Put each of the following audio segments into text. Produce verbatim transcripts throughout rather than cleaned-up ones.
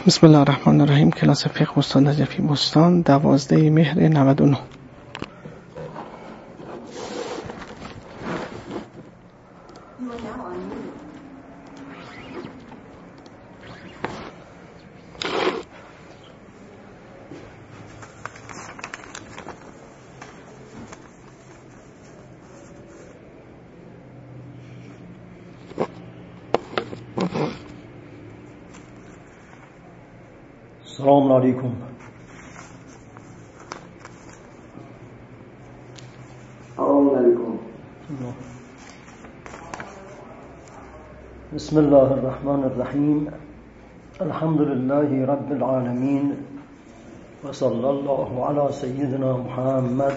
بسم الله الرحمن الرحیم. کلاس فقه استاد نجفی بستان، دوازده مهر نود و نه. السلام علیکم. السلام علیکم. بسم الله الرحمن الرحیم. الحمد لله رب العالمین و صلی الله علی سیدنا محمد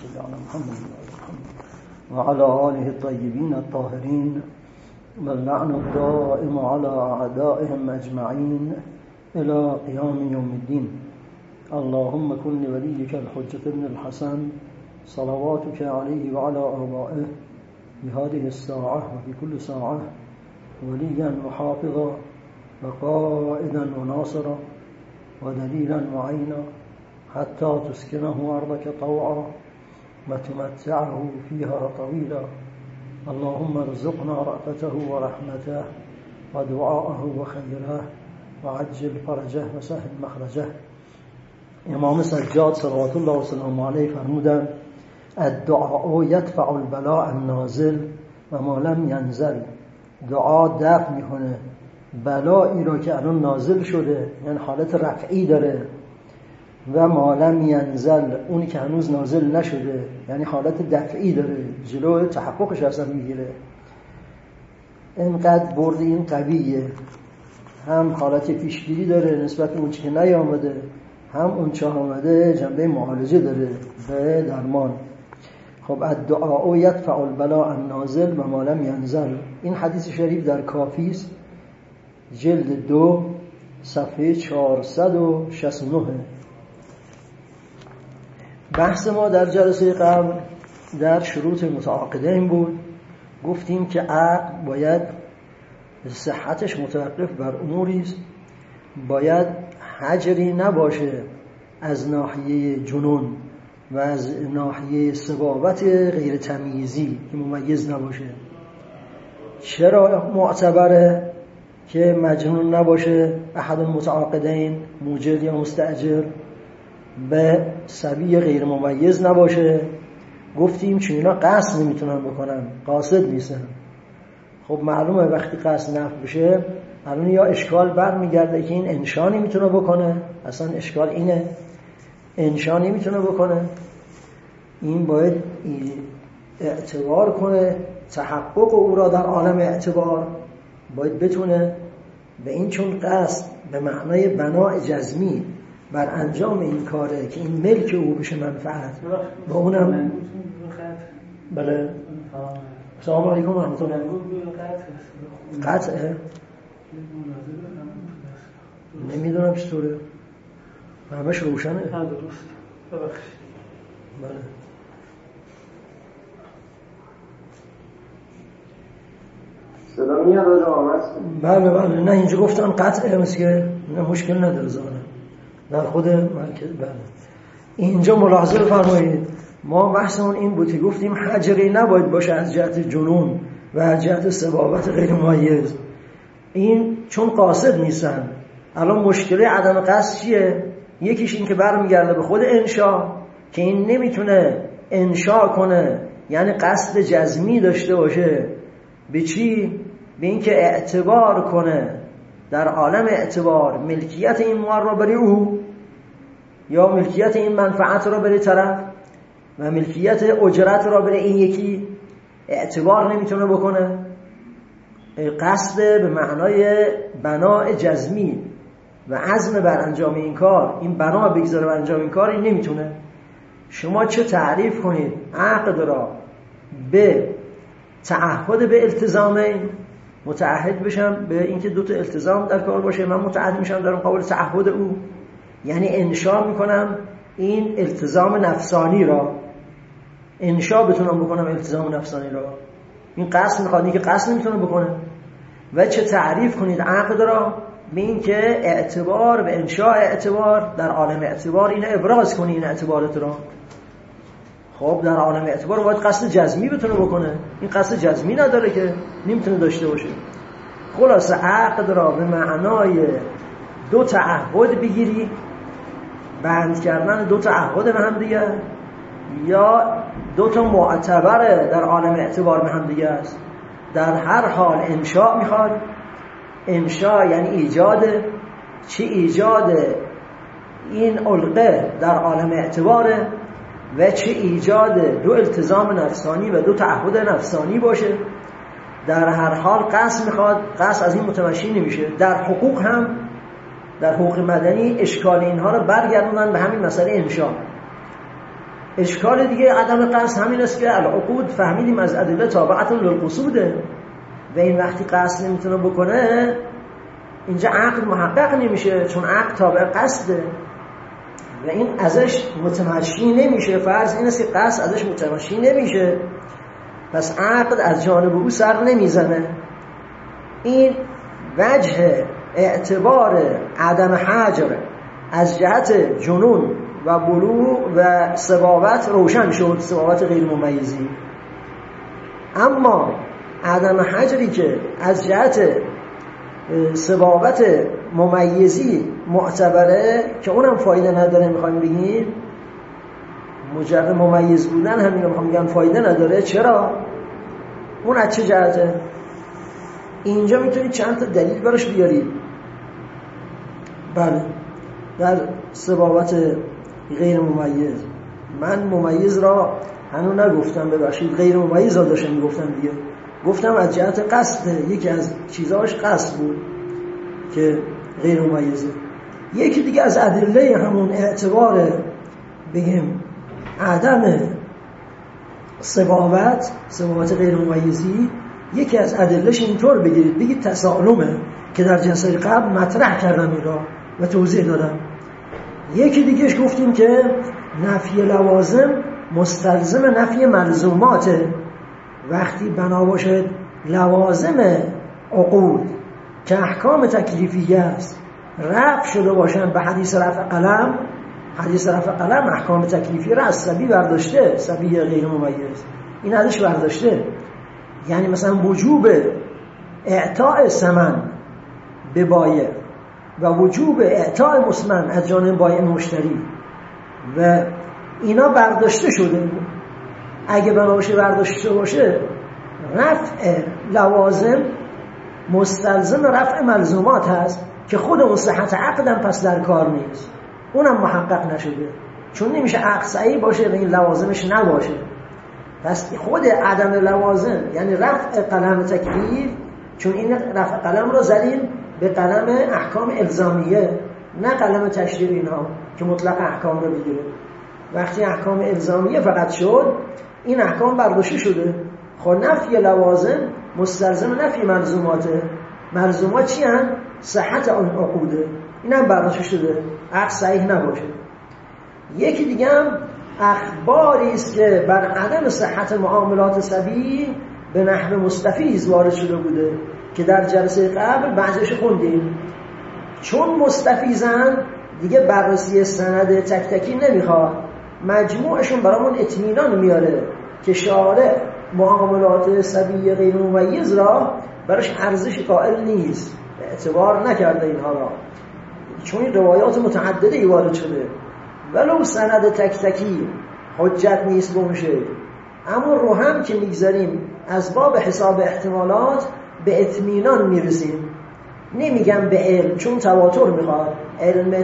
و علی آله الطیبین الطاهرین و اللعن الدائم علی اعدائهم اجمعین الى قیام یوم الدین. اللهم کن لولیک الحجة بن الحسن صلواتك علیه و علی آبائه بهذه الساعة و في كل ساعة وليا وحافظا وقائدا وناصرا ودليلا وعينا حتى تسكنه أرضك طوعا وتمتعه فيها طويلا. اللهم ارزقنا رأفته ورحمته ودعاءه وخيره وعجل فرجه وسهل مخرجه. امام سجاد صلوات الله وسلامه علیه فرمودند الدعاء یدفع البلاء النازل و ما لم ینزل. دعا دفع میکنه بلایی را که الان نازل شده، یعنی حالت رفعی داره، و ما لم ینزل اونی که هنوز نازل نشده، یعنی حالت دفعی داره، جلو تحققش اصلا میگیره. اینقدر برد این قویه، هم حالت پیشگیری داره نسبت به اون چی که نیامده، هم اون چه آمده جنبه معالجه داره به درمان. خب الدعاء یدفع البلاء النازل و ما لم ینزل. این حدیث شریف در کافی است، جلد دو صفحه چهارصد و شصت و نه. بحث ما در جلسه قبل در شروط متعاقدین بود. گفتیم که عقد باید صحتش متوقف بر اموری است، باید حجری نباشه از ناحیه جنون و از ناحیه صبابت غیر تمییزی که ممیز نباشه. چرا معتبره که مجنون نباشه احد المتعاقدین، موجد یا مستأجر، به صبی غیر ممیز نباشه؟ گفتیم چون اینا قصد نمیتونن بکنن، قاصد نیستن. خب معلومه وقتی قصد نفع بشه الان یا اشکال برمیگرده که این انشا نمیتونه بکنه، اصلا اشکال اینه انشا نمیتونه بکنه، این باید اعتبار کنه، تحقق او را در عالم اعتبار باید بتونه به این، چون قصد به معنای بناء جزمی بر انجام این کاره که این ملک او بشه منفعت با اونم. بله. السلام علیکم و رحمت الله. قطعه نمیدونم چطوره، همش روشنه. درست ببخشید. بله. صدا میاد آجا آمد؟ بله بله. نه اینجا گفتن قطعه، مثل که نه مشکل نداره زانه در خود مرکز. بله. اینجا ملاحظه بفرمایید، ما بحثمون این بود که گفتیم حجری نباید باشه از جهت جنون و از جهت صبابت غیر ممیز. این چون قاصد نیستن. الان مشکل عدم قصد چیه؟ یکیش این که برمیگرده به خود انشا، که این نمیتونه انشا کنه، یعنی قصد جزمی داشته باشه. به چی؟ به این که اعتبار کنه در عالم اعتبار ملکیت این مال را برای او، یا ملکیت این منفعت را برای طرف و ملکیت اجرت را برای این یکی. اعتبار نمیتونه بکنه. قصد به معنای بناء جزمی و عزم بر انجام این کار، این بنا بگذاره بر انجام این کار، این نمیتونه. شما چه تعریف کنید عقد را به تعهد به التزامین، متعهد بشم به اینکه دو تا التزام در کار باشه، من متعهد میشم در مقابل تعهد او، یعنی انشا میکنم این التزام نفسانی را، انشا بتونم بکنم التزام نفسانی را. این قصد میخواد، این که قصد نمیتونه بکنه. و چه تعریف کنید عقد را به این که اعتبار و انشاء اعتبار در عالم اعتبار اینو ابراز کنی این اعتبارت را. خب در عالم اعتبار باید قصد جزمی بتونه بکنه، این قصد جزمی نداره که نمیتونه داشته باشه. خلاصه عقد را به معنای دو تعهد بگیری، بند کردن دو تعهد به هم دیگه، یا دو تا معتبر در عالم اعتبار به هم دیگه است. در هر حال انشاء میخواد. انشاء یعنی ایجاد، چه ایجاد این علقه در عالم اعتباره و چه ایجاد دو التزام نفسانی و دو تعهد نفسانی باشه. در هر حال قصد میخواد. قصد از این متمشی نمیشه. در حقوق هم، در حقوق مدنی اشکال اینها رو برگردوندن به همین مسئله انشاء. اشکال دیگه عدم قصد همین است که العقود فهمیدیم از ادله تابعت للقصوده و این وقتی قصد نمیتونه بکنه اینجا عقد محقق نمیشه، چون عقد تابع قصده و این ازش متمشی نمیشه. فرض این است که قصد ازش متمشی نمیشه، پس عقد از جانب او سر نمیزنه. این وجه اعتبار عدم حجر از جهت جنون و بلوغ و صباوت روشن شد، صباوت غیر ممیزی. اما عدم حجری که از جهت صباوت ممیزی معتبره که اونم فایده نداره، میخوایم بگیم مجرد ممیز بودن همین رو میخوایم بگم فایده نداره. چرا؟ اون از چه جهته؟ اینجا میتونید چند تا دلیل براش بیارید. بله، در صباوت غیر ممیز، من ممیز را هنوز نگفتم، ببخشید، غیر ممیز را داشتم میگفتم دیگه. گفتم از جهت قصد، یکی از چیزاش قصد بود که غیر ممیزه. یکی دیگه از ادله همون اعتبار بگیم عدم صباوت، صباوت غیر ممیزی، یکی از ادلهش اینطور بگیرید، بگید تسالمه که در جلسه قبل مطرح کردم این را و توضیح دادم. یکی دیگهش گفتیم که نفی لوازم مستلزم نفی ملزوماته. وقتی بنا باشد لوازم عقود که احکام تکلیفیه است رفع شده باشن به حدیث رفع قلم، حدیث رفع قلم احکام تکلیفی را از صبی برداشته، صبی غیر ممیز این ازش برداشته. یعنی مثلا وجوب اعطاء ثمن به بایع و وجوب اعطاء مسمن از جانب بایع مشتری و اینا برداشته شده. اگه بنابراین برداشته باشه رفع لوازم مستلزم رفع ملزومات هست که خود اون صحت عقدم پس در کار نیست، اونم محقق نشده، چون نمیشه عقد صحیح باشه و این لوازمش نباشه. پس خود عدم لوازم یعنی رفع قلم تکلیف، چون این رفع قلم رو زدیم به قلم احکام الزامیه نه قلم تشریع اینها که مطلق احکام رو بگیره. وقتی احکام الزامیه فقط شد این احکام برداشته شده. خب نفی لوازم مستلزم نفی ملزوماته. ملزومات چی هن؟ صحت آن عقوده، این هم برداشته شده، عقد صحیح نباشه. یکی دیگه هم اخباری است که بر عدم صحت معاملات صبی به نحو مستفیض وارد شده بوده که در جلسه قبل بعضیش خوندیم. چون مستفیضن دیگه بررسی سند تک تکی نمیخواد، مجموعشون برامون اطمینان میاره که شارع معاملات صبی غیر ممیز را براش ارزش قائل نیست، اعتبار نکرده اینها را، چون این روایات متعدده وارد شده. ولو سند تک تکی حجت نیست بمشه، اما رو هم که میگذاریم از باب حساب احتمالات به اطمینان میرسیم. نمیگم به علم چون تواتر میخواد، علم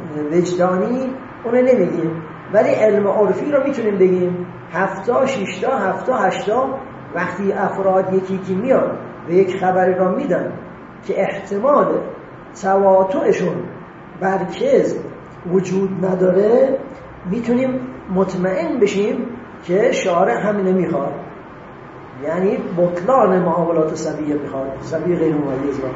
وجدانی اونه نمیگیم، ولی علم عرفی رو میتونیم بگیم. هفتا، شیشتا، هفتا، هشتا وقتی افراد یکی که میاد و یک خبری را میدن که احتمال تواترشون بر کذب وجود نداره، میتونیم مطمئن بشیم که شارع همینه میخواد، یعنی بطلان معاملات صبیه میخواد، صبی غیر ممیز را.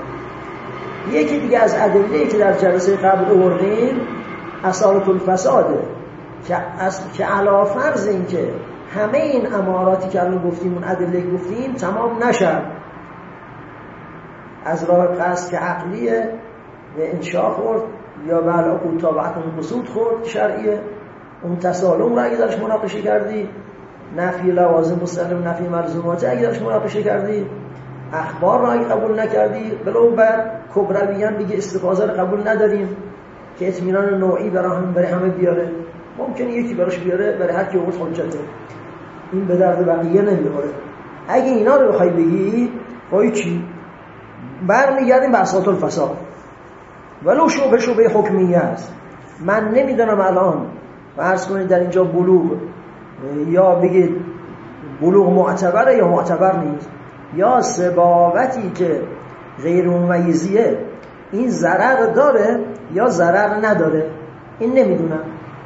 یکی دیگه از ادله‌ای که در جلسه قبل آوردیم اصالت الفساده که اصل که علا فرض این که همه این اماراتی که الان گفتیم اون ادله گفتیم تمام نشد، از راه قصد که عقلیه انشاء خورد یا بلا کوتابعت اون قصود خورد شرعیه، اون تسالم رو اگه درش مناقشه کردی، نفی لوازم مستلزم نفی ملزومات اگه درش مناقشه کردی، اخبار رو اگه قبول نکردی، بلو بر کبرویان دیگه استفاضه رو قبول نداریم که اطمینان نوعی برای هم برای همه بیاره. ممکنه یکی براش بیاره، برای هر کی اون حجته، این به درد بقیه نمیخوره. اگه اینا رو بخوای بگی وای چی برمیگردیم به اساس الفساد، ولو شبه شبه حکمیه است. من نمیدونم الان فرض کنید در اینجا بلوغ یا بگید بلوغ معتبره یا معتبر نیست، یا سبابتی که غیر ممیزیه این ضرر داره یا ضرر نداره، این نمیدونم.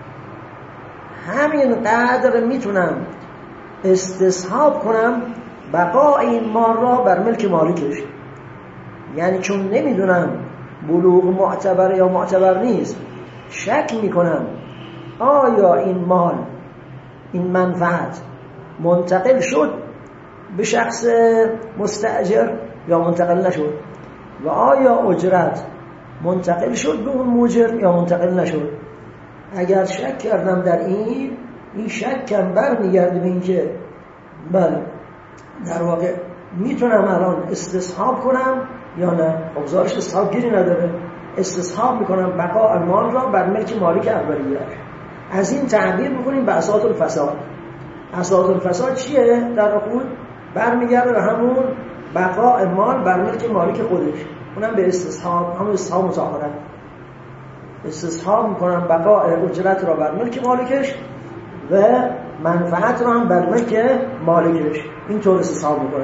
همین قدر میتونم استصحاب کنم بقای این مال را بر ملک مالکش، یعنی چون نمیدونم بلوغ معتبر یا معتبر نیست، شک میکنم آیا این مال، این منفعت منتقل شد به شخص مستاجر یا منتقل نشد، و آیا اجرت منتقل شد به اون مؤجر یا منتقل نشد. اگر شک کردم در این این شکم برمیگرده به این که بله در واقع میتونم الان استصحاب کنم یا نه. خب زارش استصحاب گیری نداره، استصحاب میکنم بقاء مال را بر ملک مالک اولیه. از این تعبیر میکنیم به اساس الفساد. اساس الفساد چیه؟ در خود برمیگرده به همون بقاء مال بر ملک مالک خودش، اونم به استصحاب، همون استصحاب مطهره. استصحاب میکنم بقاء اجرت را بر ملک مالکش و منفعت را هم بر ملک مالکش، اینطور استصحاب میکنم.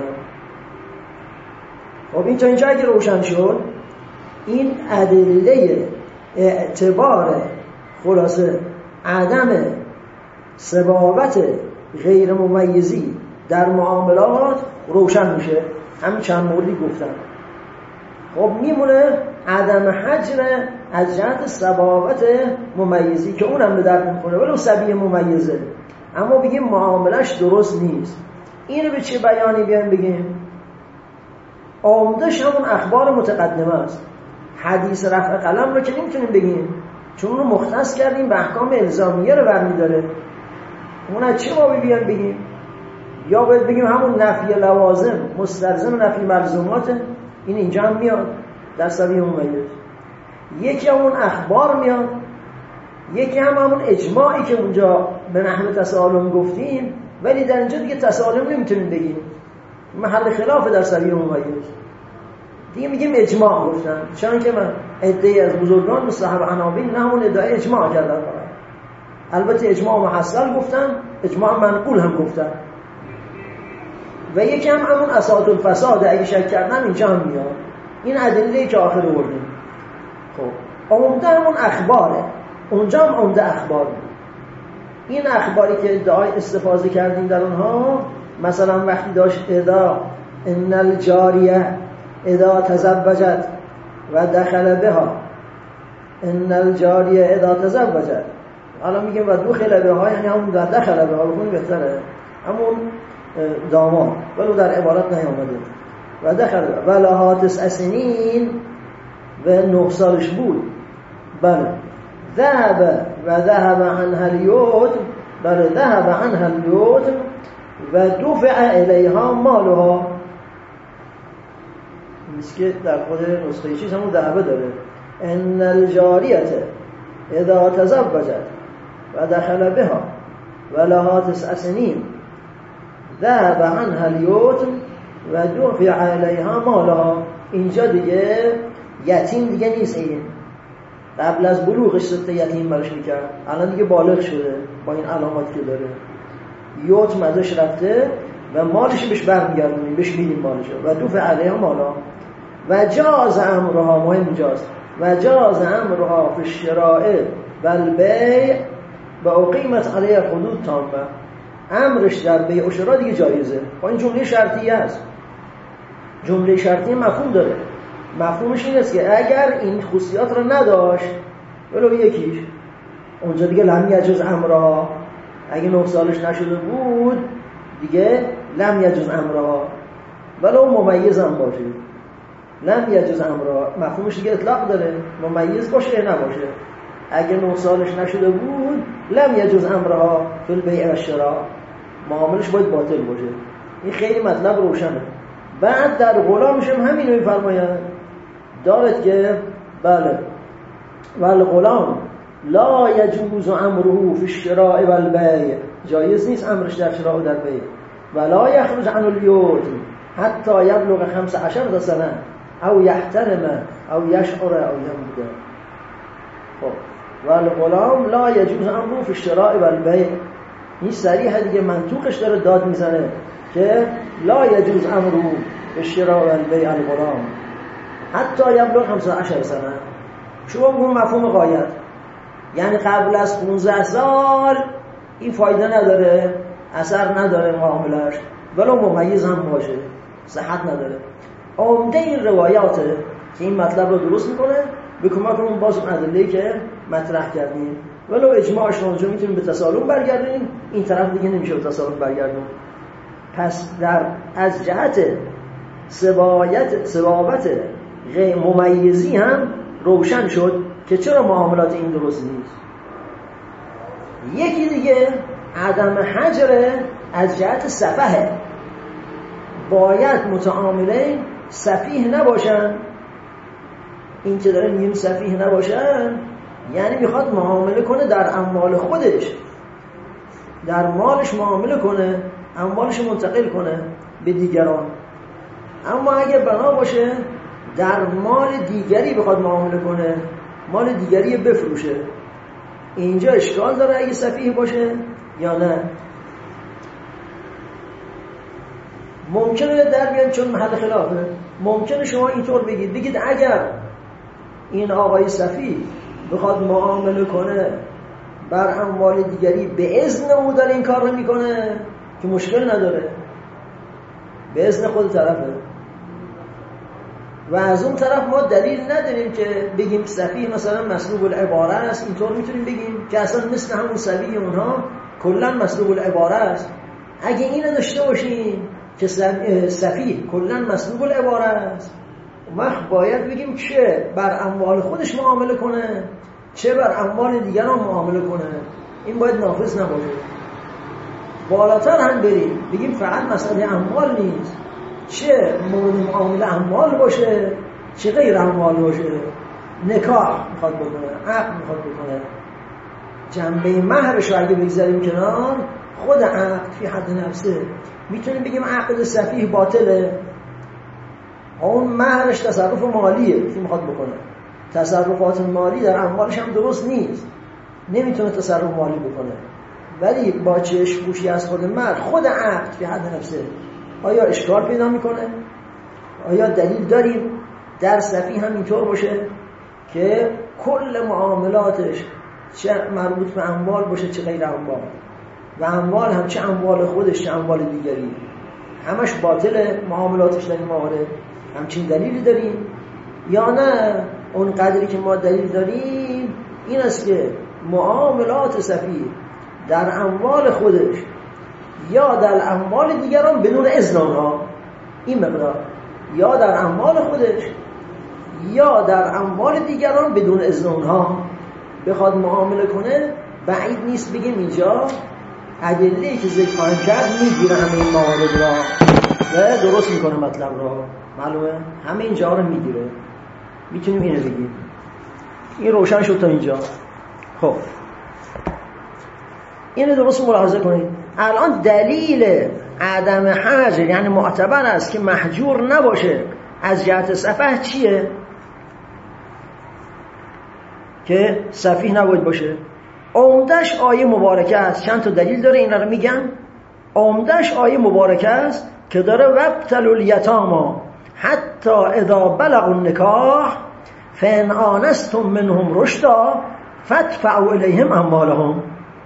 خب این تا اینجا اگه روشن شد، این ادله اعتبار خلاصه عدم سبابت غیر ممیزی در معاملات روشن میشه. همین چند موردی گفتم. خب میمونه عدم حجر از جهت سبابت ممیزی که اونم به درد میکنه ولو سبیه ممیزه، اما بگیم معاملش درست نیست. اینو به چه بیانی بیایم بگیم؟ عمده‌اش همون اخبار متقدمه است. حدیث رفع قلم رو که نمیتونیم بگیم، چون اونو مختص کردیم به احکام الزامیه رو برمی‌داره. اون از چه بابی بیان بگیم؟ یا باید بگیم همون نفی لوازم مستلزم نفی ملزومات، این اینجا هم میاد در سبیه ممیز. یکی همون اخبار میاد، یکی هم همون اجماعی که اونجا به نحو تسالم گفتیم، ولی در اینجا دیگه تسالم نمیتونیم بگیم، محل خلاف در سبیه ممیز. دیگه میگیم اجماع گفتن، چون که من عده‌ای از بزرگان مصحف عناوین نه همون ادعای اجماع کردن. البته اجماع محصل گفتن، اجماع منقول هم گفتن. و یکی هم همون اساس الفساد، اگه شک کردن اینجا هم میاد. این ادله‌ای که آخر آوردیم. خب عمده همون اخباره، اونجا هم عمده اخبار. این اخباری که ادعای استفاده کردیم در اونها، مثلا وقتی داشت ادا ان الجاریه ادا تزوجت و دخل بها، ان الجاریه ادا تزوجت، حالا میگیم و دخل بها یعنی همون در دخل بها، بخونی بهتره، همون داماد، ولو در عبارت نیامده. و دخل و لها تسع سنین و نه سالش بود. بله ذهب و ذهب عنها اليتم، بله ذهب عنها اليتم و دفع الیها مالها. مثل که در خود نسخه چیز همون ذهب داره، ان الجاریه اذا تزوجت و دخل بها و لها تسع سنین ذهب عنها اليتم و دفع الیها مالها. اینجا دیگه یتیم دیگه نیست، این قبل از بلوغش سته یتیم برش میکرد، الان دیگه بالغ شده با این علاماتی که داره. یتم ازش رفته و مالش بهش برمیگردونیم، بهش میدیم مالش و دفع علیها مالها. و جاز امرها، مهم جاز، و جاز امرها فی الشراء و البیع و اقیمت علیها حدود تامه. امرش در بیع و شراء دیگه جایزه. با این جمله شرطیه است. جمله شرطی مفهوم داره. مفهومش این است که اگر این خصوصیات رو نداشت، ولو یکیش، اونجا دیگه لم یجوز امرها، اگه نه سالش نشده بود دیگه لم یجوز امرها، ولو ممیز هم باشه. لم یجوز امرها مفهومش دیگه اطلاق داره، ممیز باشه یا نباشه. اگه نه سالش نشده بود لم یجوز امرها فی البیع و شراء، معاملش باید باطل باشه. این خیلی مطلب روشنه. بعد در غلامش هم همین رو میفرماید دارد که بله ول غلام لا یجوز امره فی الشراء و البیع، جایز نیست امرش در شراء و در بیع. ولا یخرج عن البیوت حتی یبلغ خمس عشر سنه او یحترم او یشعر او یموت. خب والغلام لا یجوز امره فی الشراء و البیع، این صریح دیگه منطوقش داره داد میزنه که لا یجوز امره فی الشراء و البیع الغلام حتی یبلغ خمس عشر سنه. شما بگون مفهوم غایت، یعنی قبل از پانزده سال این فایده نداره، اثر نداره معاملش، ولو ممیز هم باشه صحت نداره. عمده این روایاته که این مطلب رو درست میکنه به کمک اون باز ادله‌ای که مطرح کردیم. ولو اجماعش اونجا میتونیم به تسالم برگردیم، این طرف دیگه نمیشه به تسالم برگردیم. پس در از جهت سبایت سبابت غیر ممیزی هم روشن شد که چرا معاملات این درست نیست. یکی دیگه عدم حجر از جهت سفهه، باید متعاملین سفیه نباشن. این که داره میگیم سفیه نباشن یعنی میخواد معامله کنه در اموال خودش، در مالش معامله کنه، اموالش منتقل کنه به دیگران. اما اگه بنا باشه در مال دیگری بخواد معامله کنه، مال دیگری بفروشه، اینجا اشکال داره اگه سفیه باشه یا نه. ممکنه در بیان چون محل خلافه، ممکنه شما اینطور بگید بگید اگر این آقای سفیه بخواد معامله کنه بر اموال دیگری به اذن او داره این کار رو میکنه که مشکل نداره، به اذن خود طرفه. و از اون طرف ما دلیل نداریم که بگیم سفیه مثلا مسلوب العباره است، اینطور میتونیم بگیم که اصلا مثل همون سفیه اونها کلا مسلوب العباره است. اگه اینو داشته باشیم که سفیه کلا مسلوب العباره است، وقت باید بگیم چه بر اموال خودش معامله کنه چه بر اموال دیگران معامله کنه. این باید نافذ نباشه. بالاتر هم بریم بگیم فقط مسئله اموال نیست، چه مورد معامله اموال باشه چه غیر اموال باشه. نکاح میخواد بکنه، عقد میخواد بکنه، جنبه مهرش رو اگه بگذاریم کنار، خود عقد فی حد نفسه میتونیم بگیم عقد سفیه باطله. اون مهرش تصرف مالیه که میخواد بکنه، تصرفات مالی در اموالش هم درست نیست، نمیتونه تصرف مالی بکنه. ولی با چشم پوشی از خود مرد، خود عقد فی حد نفسه آیا اشکال پیدا میکنه؟ آیا دلیل داریم در سفیه هم اینطور باشه که کل معاملاتش چه مربوط به اموال باشه چه غیر اموال، و اموال هم چه اموال خودش چه اموال دیگری همش باطله معاملاتش در این موارد؟ همچین دلیلی داریم یا نه؟ اون قدری که ما دلیل داریم این است که معاملات سفیه در اموال خودش یا در اموال دیگران بدون اذن آنها، این مقدار، یا در اموال خودش یا در اموال دیگران بدون اذن آنها بخواد معامله کنه، بعید نیست بگیم اینجا ادله‌ای که ذکر خواهیم کرد میگیره همه این موارد را و درست میکنه مطلب را. معلومه همه اینجا رو میگیره، میتونیم اینو بگیم. این روشن شد تا اینجا. خب اینو درست ملاحظه کنید. الان دلیل عدم حجر یعنی معتبر است که محجور نباشه از جهت سفه چیه؟ که سفیه نباید باشه. عمدش آیه مبارکه است. چند تا دلیل داره این رو میگم. عمدش آیه مبارکه است که داره وابتلوا الیتاما حتی اذا بلغوا النکاح فان آنستم منهم رشدا فادفعوا الیهم اموالهم.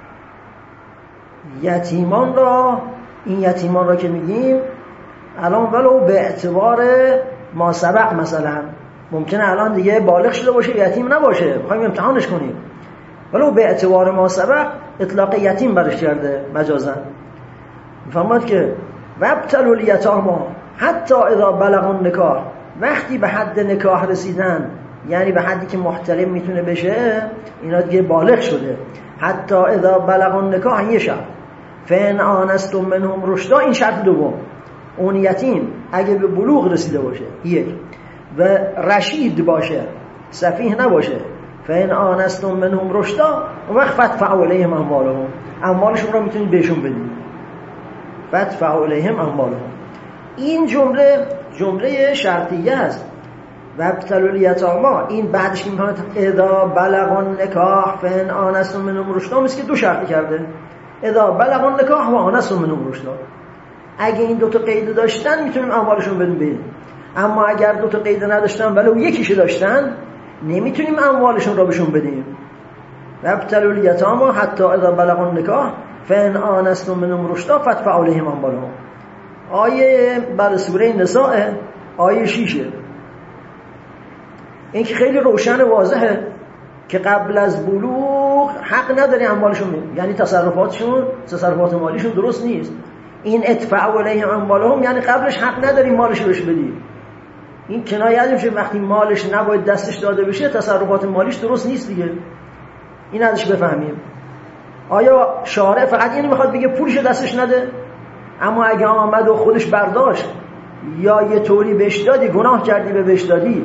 یتیمان را، این یتیمان را که میگیم الان ولو به اعتبار ما سبق مثلا ممکنه الان دیگه بالغ شده باشه یتیم نباشه، میخوایم امتحانش کنیم، ولو به اعتبار ما سبق اطلاق یتیم برش کرده مجازا. میفهمد که وابتلوا الیتاما حتی اذا بلغوا النکاح، وقتی به حد نکاح رسیدن، یعنی به حدی که محتلم میتونه بشه، اینا دیگه بالغ شده. حتی اذا بلغ النکاح، یه شرط، فان آنستم منهم رشدا، این شرط دوم. اون یتیم اگه به بلوغ رسیده باشه، یک، و رشید باشه، سفیه نباشه، فان آنستم منهم رشدا، اون وقت فادفعوا الیهم اموالهم، اموالشون رو میتونید بهشون بدید. فادفعوا الیهم اموالهم، این جمله جمله شرطیه است. و ابتلوا الیتاما، این بعدش میگه اذا بلغ النکاح فان آنستم منهم رشدا، مثل که دو شرط کرده، اذا بلغ النکاح و آنستم منهم رشدا. اگه این دو تا قید داشتن میتونیم اموالشون بدیم بدیم، اما اگر دو تا قید نداشتن ولی یکیشو داشتن، نمیتونیم اموالشون رو بهشون بدیم. و ابتلوا الیتاما حتی اذا بلغ النکاح فان آنستم منهم رشدا فادفعوا الیهم اموالهم. آیه بر سوره نساء، آیه شیشه. این که خیلی روشن و واضحه که قبل از بلوغ حق نداری اموالشون بدیم، یعنی تصرفاتشون، تصرفات مالیشون درست نیست. این ادفعوا الیهم اموالهم یعنی قبلش حق نداری مالش بهش بدی. این کنایه میشه وقتی مالش نباید دستش داده بشه، تصرفات مالیش درست نیست دیگه. این ازش بفهمیم. آیا شارع فقط اینو میخواد بگه پولش دستش نده؟ اما اگه آمد و خودش برداشت یا یه طوری بهش دادی، گناه کردی به بهش دادی،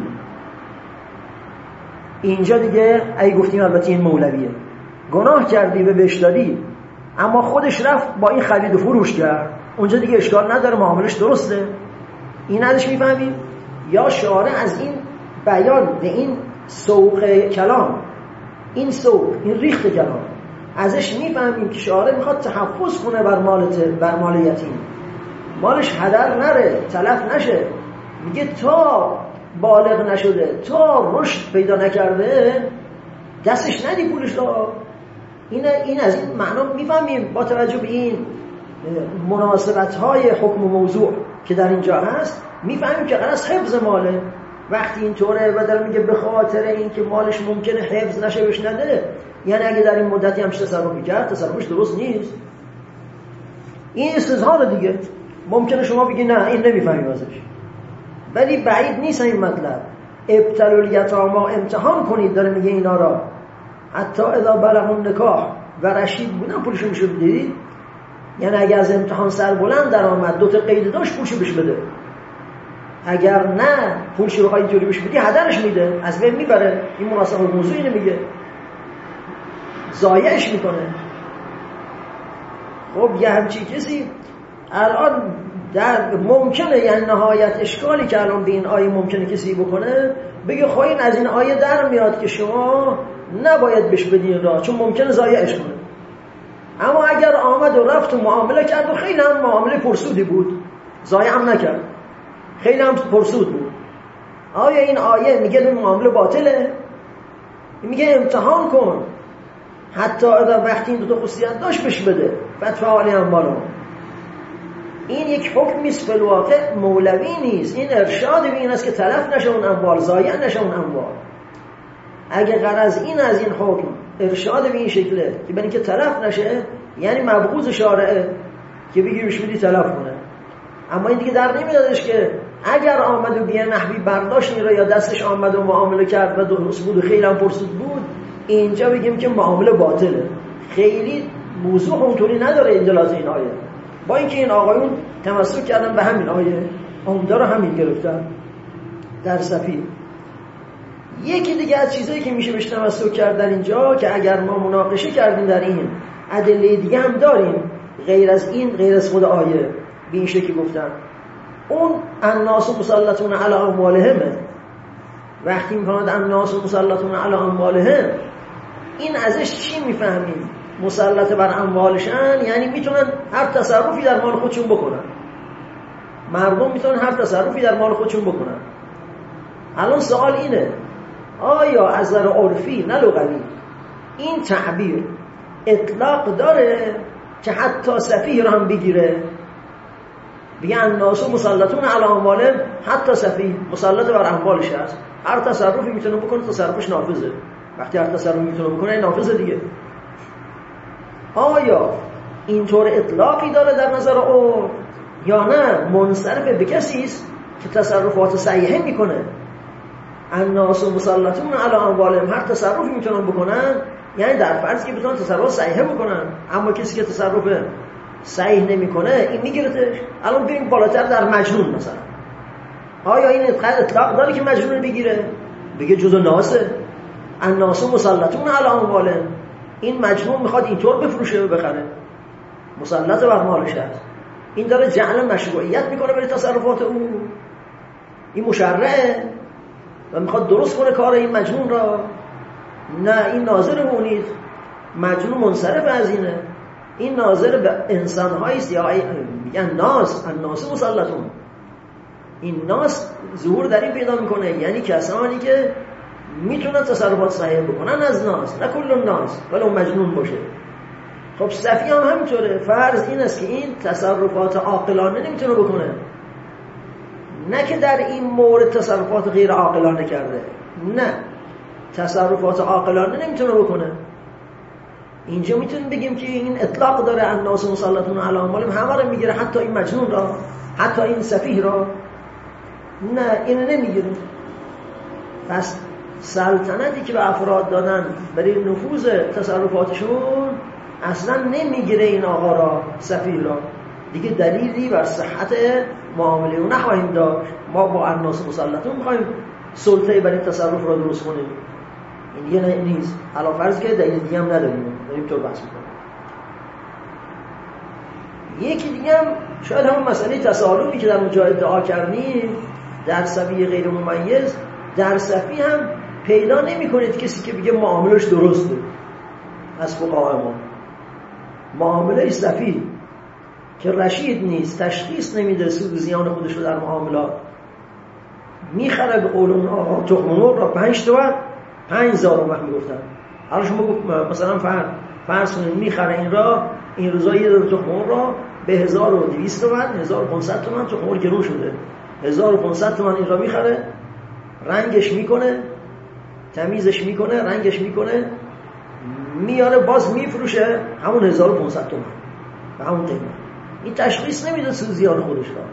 اینجا دیگه اگه گفتیم البته این مولویه، گناه کردی به بهش دادی اما خودش رفت با این خرید و فروش کرد، اونجا دیگه اشکال نداره، معاملش درسته. این ازش میفهمیم. یا شارع از این بیان به این سوق کلام، این سوق، این ریخت کلام، ازش میفهمیم که شارع میخواد تحفظ کنه بر مالت، بر مال یتیم، مالش هدر نره، تلف نشه. میگه تا بالغ نشده، تا رشد پیدا نکرده، دستش ندی پولش را. این این از این معنا میفهمیم با توجه به این مناسبت‌های حکم و موضوع که در اینجا هست، میفهمیم که قرص حفظ ماله. وقتی اینطوره و در میگه به خاطر اینکه مالش ممکنه حفظ نشه بهش نده، یعنی اگه در این مدتی همش تصرف کرد، تصرفش درست نیست. این استظهار دیگه. ممکنه شما بگی نه این نمیفهمیم ازش، ولی بعید نیست این مطلب. ابتلوا الیتاما، امتحان کنید، داره میگه اینا را. حتی اذا بلغ النکاح، و رشید بودن پولشو میشه بدید. یعنی اگر از امتحان سر بلند در آمد، دو تا قید داشت، پولشو بهش بده. اگر نه پولشو بخوای اینطوری بهش بدی، هدرش میده، از بین میبره. این مناسب موضوع اینو میگه، ضایعش میکنه. خب یه همچین کسی الان در ممکنه، یعنی نهایت اشکالی که الان به این آیه ممکنه کسی بکنه، بگه خب این از این آیه در میاد که شما نباید بهش بدین را، چون ممکنه ضایعش کنه. اما اگر آمد و رفت و معامله کرد و خیلی هم معامله پرسودی بود، ضایع هم نکرد، خیلی هم پرسود بود، آیا این آیه میگه این معامله باطله؟ میگه امتحان کن، حتی اذا وقتی این دو تا خصوصیت داشت بهش بده. فادفعوا الیهم اموالهم. این یک حکمی است فی الواقع مولوی نیست، این ارشاد به این است که تلف نشه اون اموال، ضایع نشه اون اموال. اگه غرض این از این حکم ارشاد به این شکله که برای اینکه تلف نشه، یعنی مبغوض شارعه که بگی بهش بدی تلف کنه. اما این دیگه در نمیدادش که اگر آمد و بیه نحوی برداشت میره یا دستش آمد و معامله کرد و درست بود و خیلی هم پرسود بود، اینجا بگیم که معامله باطله. خیلی موضوع اونطوری نداره اجلاز این آیه، با اینکه این آقایون تمسک کردن به همین آیه، عمده رو همین گرفتن در صفی. یکی دیگه از چیزایی که میشه بهش تمسک کردن اینجا، که اگر ما مناقشه کردیم در این ادله دیگه هم داریم غیر از این، غیر از خود آیه به این شکلی گفتن، اون الناس مسلطون علی اموالهم. وقتی میفهمد الناس مسلطون علی اموالهم، این ازش چی میفهمیم؟ مسلط بر اموالشن، یعنی میتونن هر تصرفی در مال خودشون بکنن. مردم میتونن هر تصرفی در مال خودشون بکنن. الان سوال اینه، آیا از نظر عرفی نه لغوی این تعبیر اطلاق داره که حتی سفیه رو هم بگیره؟ بگه الناس مسلطون علی اموالهم، حتی سفیه مسلط بر اموالش هست، هر تصرفی میتونه بکنه، تصرفش نافذه. وقتی هر تصرفی میتونه بکنه این نافذه دیگه. آیا اینطور اطلاقی داره در نظر او یا نه منصرف به کسی است که تصرفات صحیحه میکنه، الناس مسلطون علی اموالهم، هر تصرفی میتونن بکنن، یعنی در فرض که بتونن تصرف صحیحه بکنن. اما کسی که تصرف صحیح نمیکنه این میگیرتش. الان بریم بالاتر در مجنون مثلا، آیا این اطلاق داره که مجنون بگیره؟ بگه جزء ناسه، الناس مسلطون علی اموالهم، این مجنون میخواد اینطور بفروشه و بخره، مسلط بر مالش هست، این داره جعل مشروعیت میکنه برای تصرفات او، این مشرعه و میخواد درست کنه کار این مجنون را. نه، این ناظر به اونید، مجنون منصرف از اینه، این ناظر به انسان‌هایی است، یا میگن ناس، الناس مسلطون، این ناس ظهور در این پیدا میکنه، یعنی کسانی که میتونن تصرفات صحیح بکنن از ناس، نه کل ناس ولی اون مجنون باشه. خب صفی هم همینطوره، فرض این است که این تصرفات عاقلانه نمیتونه بکنه، نه که در این مورد تصرفات غیر عاقلانه کرده، نه، تصرفات عاقلانه نمیتونه بکنه. اینجا میتونیم بگیم که این اطلاق داره، الناس مسلطون علی اموالهم، همه رو میگیره، حتی این مجنون را، حتی این سفیه را. نه، اینو نمیگیره. پس سلطنتی که به افراد دادن برای نفوذ تصرفاتشون اصلا نمیگیره این آقا را، سفیه را. دیگه دلیلی بر صحت معامله اون نخواهیم داشت. ما با الناس مسلطون میخوایم سلطه برای تصرف را درست کنیم، این دیگه نه نیست. علا فرض که دلیل دیگه هم نداریم، داریم طور بحث میکنیم. یکی دیگه هم شاید همون مسئله تسالمی که در اونجا ادعا کردیم، در سفیه غیر ممیز، در سفیه هم پیدا نمی کنید کسی که بگه معاملش درسته از فقهای ما. معامله سفیه که رشید نیست، تشخیص نمیده سود و زیان خودش رو در معاملات، میخره به قول اون آقا تخم مرغ را پنج تومن پنج هزار وقت میگفتن. حالا شما مثلا فرض فرض کنید میخره این را، این روزا یه دونه تخم مرغ را به هزار و دویست تومن، هزار و پانصد تومن تخم مرغ گرون شده، هزار و پانصد تومن این را میخره، رنگش میکنه، تمیزش میکنه، رنگش میکنه، میاره باز میفروشه همون هزار و پانصد تومن به همون قیمت. این تشخیص نمیده سود زیان خودش را.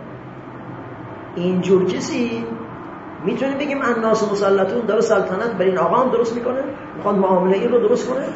اینجور کسی میتونیم بگیم الناس مسلطون داره سلطنت بر این آقا هم درست میکنه، میخواد معامله این رو درست کنه،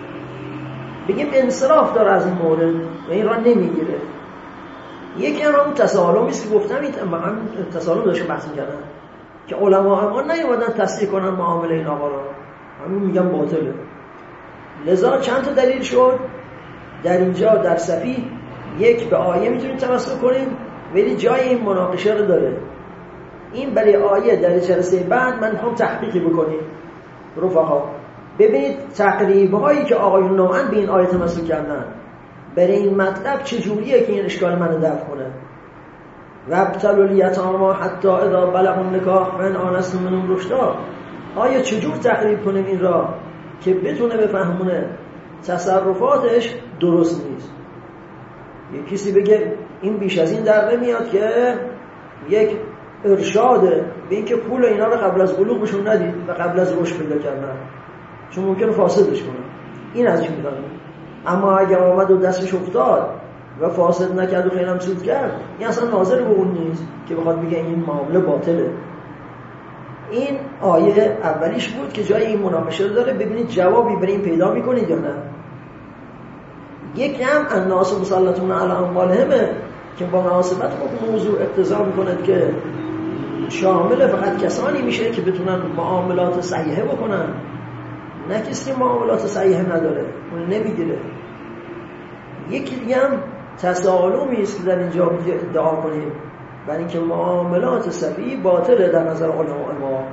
بگیم انصراف داره از این مورد و این را نمیگیره. یکی هم همون تسالمی است که گفتم، این تسالم داشته بحث میکردن که علما اما نیومدن تصدیق کنن معامله این آقا را، همین میگن باطله. لذا چند تا دلیل شد در اینجا در صفیه. یک، به آیه میتونیم توسل کنیم، ولی جای این مناقشه رو داره. این برای آیه در جلسه بعد من میخوام تحقیقی بکنیم رفقا، ببینید تقریبایی که آقایون نوعاً به این آیه تمسک کردن برای این مطلب چجوریه که این اشکال منو دفع کنه. و ابتلوا الیتامی حتی اذا بلغوا النکاح فان آنستم منهم رشدا. آیا چجور تقریب کنیم این را که بتونه بفهمونه تصرفاتش درست نیست؟ یک کسی بگه این بیش از این در نمیاد که یک ارشاده به این که پول اینا رو قبل از بلوغ بهشون ندید و قبل از رشد پیدا کردن، چون ممکنه فاسدش کنه. این ازش میفهمه. اما اگر آمد و دستش افتاد و فاسد نکرد و خیلی هم سود کرد، این اصلا ناظر به اون نیست که بخواد بگه این معامله باطله. این آیه اولیش بود که جای این مناقشه رو داره. ببینید جوابی برای این پیدا میکنید یا نه. یکی هم الناس مسلطون علی اموالهم که با مناسبت با موضوع اقتضا میکند که شامل فقط کسانی میشه که بتونن معاملات صحیحه بکنن، نه کسی که معاملات صحیحه نداره اون نمیگیره. یکی دیگه هم تسالمی است که در اینجا ادعا کنیم برای اینکه معاملات صحیح باطله در نظر علما ما.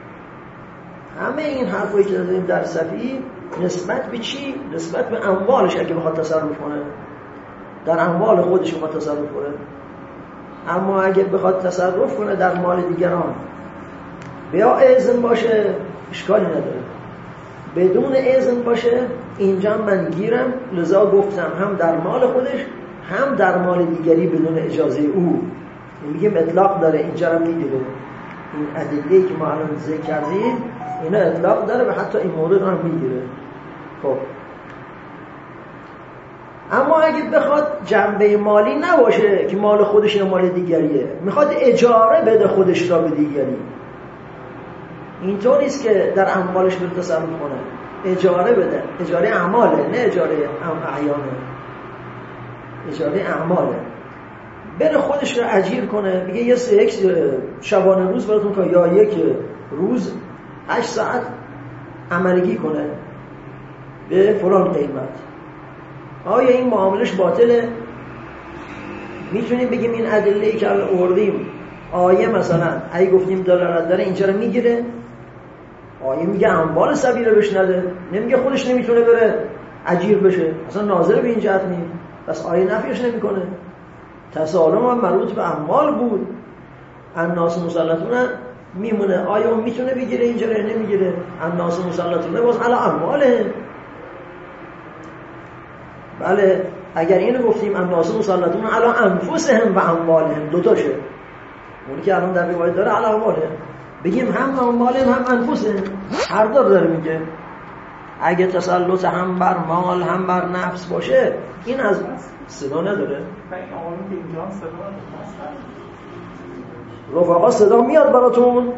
همه این حرفایی که داریم در صحیح نسبت به چی؟ نسبت به اموالش اگه بخواد تصرف کنه، در اموال خودش بخواد تصرف کنه. اما اگه بخواد تصرف کنه در مال دیگران بیا اذن باشه اشکالی نداره، بدون اذن باشه اینجا من گیرم. لذا گفتم هم در مال خودش هم در مال دیگری بدون اجازه او. میگه اطلاق داره، اینجا رو میگیره. این ادله‌ای که ما الان ذکر کردیم اینا اطلاق داره و حتی این مورد هم میگیره. خب اما اگه بخواد جنبه مالی نباشه که مال خودش یا مال دیگریه، میخواد اجاره بده خودش را به دیگری، اینطور نیست که در اموالش به تصرف کنه، اجاره بده، اجاره اعماله نه اجاره اعیانه، اجاره اعماله، بره خودش رو اجیر کنه، بگه یه سه یک شبانه روز براتون که یا یک روز هشت ساعت عملگی کنه به فلان قیمت. آیا این معاملش باطله؟ میتونیم بگیم این ادله‌ای که الان آوردیم آیه مثلا اگه گفتیم دلالت داره اینجا رو میگیره، آیه میگه اموال سبیل رو بهش نده، نمیگه خودش نمیتونه بره اجیر بشه، اصلا ناظر به این جهت نیست، پس آیه نفیش نمیکنه. تسالم هم مربوط به اموال بود، الناس مسلطون میمونه، آیا اون میتونه بگیره اینجا رو نمیگیره؟ الناس مسلطون باز علی امواله. بله اگر اینو گفتیم الناس مسلطون علی انفسهم و اموالهم، دو تاشه، اونی که الان در روایت داره علی امواله، بگیم هم اموالهم هم انفسهم، هر دو داره میگه. اگه تسلط هم بر مال هم بر نفس باشه این از صدا نداره. رفقا صدا میاد براتون؟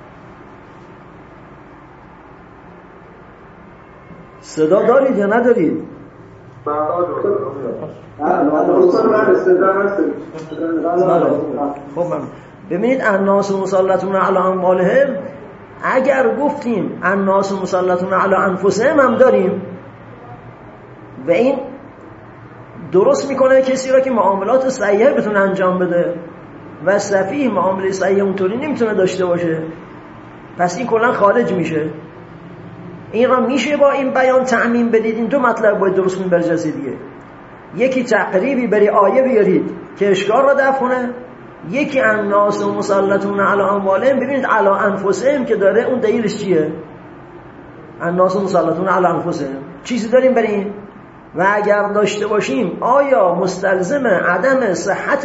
صدا دارید یا ندارید؟ خب من ببینید الناس مسلطون علی اموالهم، اگر گفتیم الناس مسلطون علی انفسهم هم داریم و این درست میکنه کسی را که معاملات صحیحه بتونه انجام بده و سفیه معامله صحیحه اونطوری نمیتونه داشته باشه، پس این کلا خارج میشه. این را میشه با این بیان تعمیم بدید. این دو مطلب باید درست کنید بر جلسه دیگه. یکی تقریبی بری آیه بیارید که اشکال را دفع کنه، یکی الناس مسلطون علی اموالهم، ببینید علی انفسهم که داره اون دلیلش چیه؟ الناس مسلطون علی انفسهم چیزی داریم برای این؟ و اگر داشته باشیم آیا مستلزم عدم صحت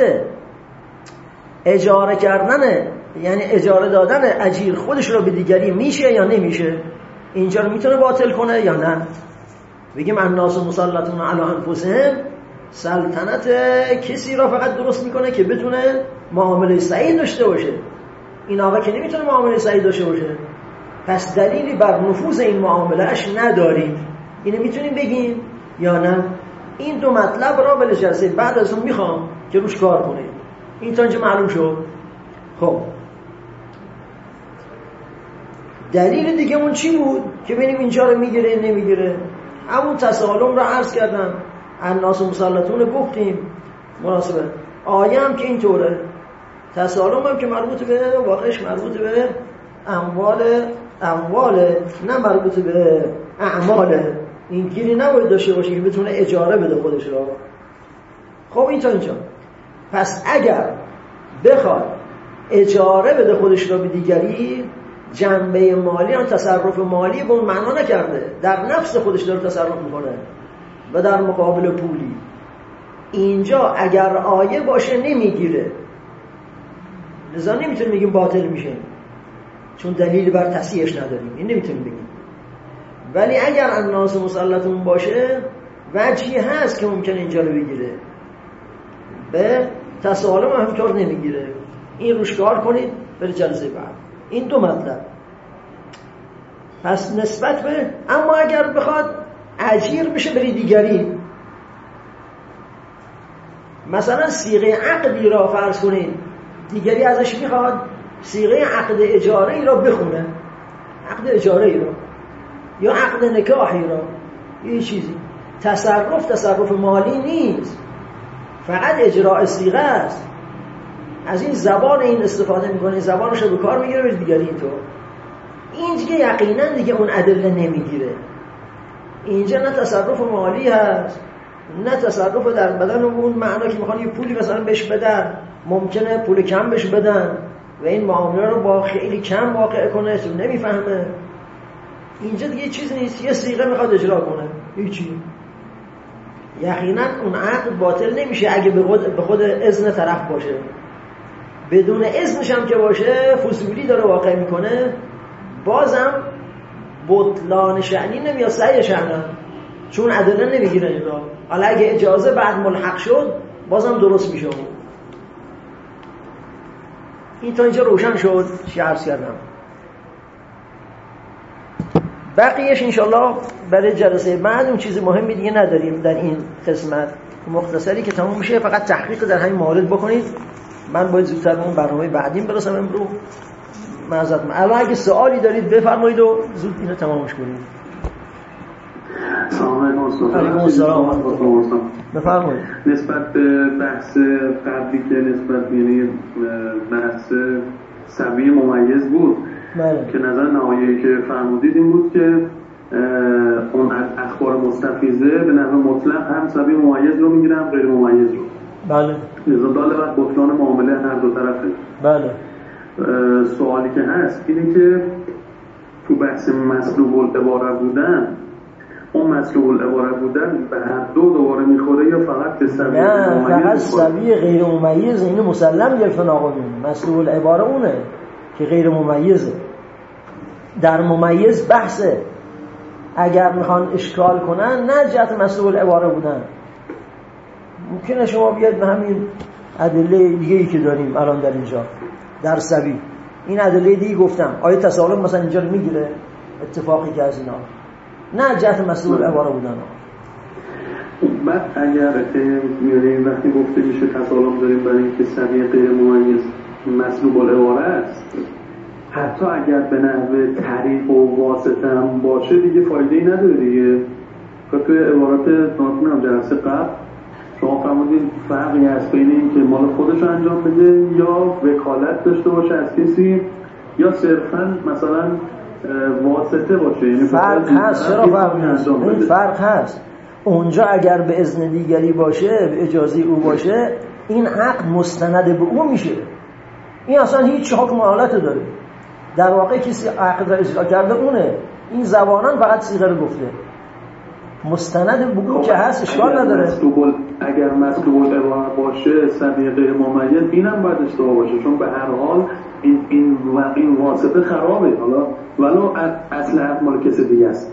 اجاره کردن، یعنی اجاره دادن اجیر خودش رو به دیگری میشه یا نمیشه؟ اینجا رو میتونه باطل کنه یا نه؟ بگیم الناس مسلطون علی انفسهم سلطنت کسی را فقط درست میکنه که بتونه معامله صحیح داشته باشه، این آقا که نمیتونه معامله صحیح داشته باشه، پس دلیلی بر نفوذ این معاملهش نداریم. اینو میتونیم بگیم یا نه؟ این دو مطلب را به جلسه بعد از اون میخوام که روش کار کنید. این تا اینجا معلوم شد. خب دلیل دیگه اون چی بود که ببینیم اینجا رو میگیره نمیگیره؟ همون تسالم را عرض کردم، الناس مسلطون گفتیم مناسبه، آیه هم که اینطوره، تسالم هم که مربوط به واقعش مربوط به اموال اموال نه مربوط به اعماله. این گیری نباید داشته باشه که بتونه اجاره بده خودش را. خب این تا اینجا. پس اگر بخواد اجاره بده خودش را به دیگری، جنبه مالی هم تصرف مالی به اون معنا نکرده، در نفس خودش داره تصرف میکنه و در مقابل پولی. اینجا اگر آیه باشه نمیگیره، لذا نمیتونیم بگیم باطل میشه چون دلیل بر تصحیحش نداریم، این نمیتونیم بگیم. ولی اگر الناس مسلطون باشه وجهی هست که ممکنه اینجا رو بگیره، به تسالم هم همینطور نمیگیره. این روش کار کنید برای جلسه بعد. این دو مطلب. پس نسبت به، اما اگر بخواد اجیر بشه برای دیگری، مثلا صیغه عقدی را فرض کنید دیگری ازش میخواد صیغه عقد اجاره ای را بخونه، عقد اجاره ای را یا عقد نکاحی را، یه چیزی تصرف تصرف مالی نیست، فقط اجراء صیغه است. از این زبان این استفاده میکنه، زبانش رو به کار میگیره به دیگری. اینطور این دیگه یقینا دیگه اون ادله نمیگیره. اینجا نه تصرف مالی هست نه تصرف در بدن اون معنا که میخوان یه پولی مثلا بهش بدن، ممکنه پول کم بهش بدن و این معامله رو با خیلی کم واقع کنه تو نمیفهمه. اینجا دیگه چیز نیست، یه صیغه میخواد اجرا کنه، هیچی. یقینا اون عقد باطل نمیشه اگه به خود, به خود اذن طرف باشه. بدون اذنش هم که باشه فضولی داره واقع میکنه، بازم بطلان شأنی نمیاد، صحیح شأنه. چون ادله نمیگیرن اینا. حالا اگه اجازه بعد ملحق شد بازم درست میشه. این تا اینجا روشن شد چی عرض کردم. بقیهش انشالله برای جلسه بعد اون چیز مهمی دیگه نداریم در این قسمت مختصری که تموم میشه. فقط تحقیق در همین مورد بکنید. من باید زودتر به اون برنامه بعدیم برسم امروز. معذرت میخوام. الان اگه سوالی دارید بفرمایید و زود اینو تمامش کنید. سلام علیکم. علیکم السلام. بفرمایید. نسبت به بحث قبلی که نسبت یعنی بحث سبیه ممیز بود بله. که نظر نهایی که فرمودید این بود که اون اخبار مستفیضه به نحو مطلق هم سبیه ممیز رو میگیره هم غیر ممیز رو. بله. لذا داله بر بطلان معامله هر دو طرفه. بله. سوالی که هست اینه که تو بحث مسلوب العباره بودن اون مسلوب العباره بودن به هر دو دوباره میخوره یا فقط به سبیه ممیز؟ نه فقط سبیه غیر ممیز. اینو مسلم گرفتن آقایون. مسلوب العباره اونه که غیر ممیزه. در ممیز بحثه. اگر میخوان اشکال کنن نه جهت مسلوب العباره بودن. ممکنه شما بیاید به همین ادله دیگه‌ای که داریم الان در اینجا در سبی این ادله دیگه گفتم آیه تسالم مثلا اینجا رو میگیره اتفاقی که از اینا نه جهت مسلوب العباره بودن. بعد اگر میونه وقتی گفته میشه تسالم داریم برای اینکه سبی غیر ممیز مسلوب العباره است، حتی اگر به نحو طریق و واسطه هم باشه دیگه فایده‌ای نداره دیگه. که توی عبارات ناتونم جلسه قبل شما فرمودید فرقی هست بین این که مال خودش رو انجام بده یا وکالت داشته باشه از کسی یا صرفاً مثلا واسطه باشه. یعنی فرق هست. چرا فرق هست؟ این فرق هست. اونجا اگر به اذن دیگری باشه به اجازه او باشه این عقد مستند به او میشه. این اصلا هیچ حکم حالت داره. در واقع کسی عقد را اجرا کرده اونه. این زبانان فقط صیغه رو گفته. مستند به او که هست اشکال نداره. مسلوب اگر مسلوب العباره باشه سبیه غیر ممیز اینم باید اشتباه باشه، چون به هر حال این این این واسطه خرابه. حالا ولو اصل حق مال کسی دیگه است.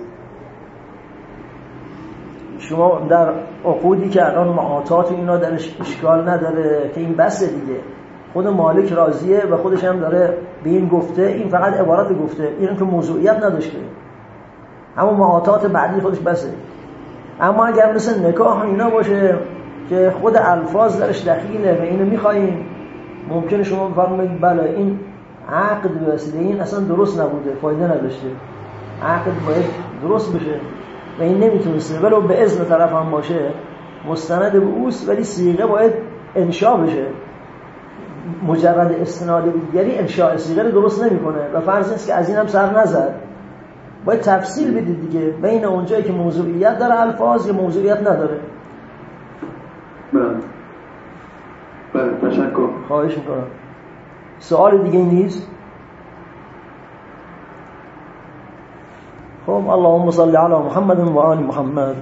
شما در عقودی که الان معاطات اینا درش اشکال نداره که این بسه دیگه. خود مالک راضیه و خودش هم داره به این گفته. این فقط عبارت گفته. این که موضوعیت نداشته. اما معاطات بعدی خودش بسه. اما اگر مثل نکاح اینا باشه که خود الفاظ درش دخیله و اینو میخواییم ممکنه شما بفرمایید بله این عقد به وسیله این اصلا درست نبوده فایده نداشته. عقد باید درست بشه و این نمیتونسته ولو به اذن طرف هم باشه مستند به اوست ولی صیغه باید انشاء بشه. مجرد استناد به دیگری انشاء صیغه رو درست نمیکنه و فرض است که از این هم سر نزد. باید تفصیل بدید دیگه بین اونجایی که موضوعیت داره الفاظ یا موضوعیت نداره. بله بله تشکر. خواهش میکنم. سوال دیگه نیست؟ خب اللهم صل علی محمد و آل محمد.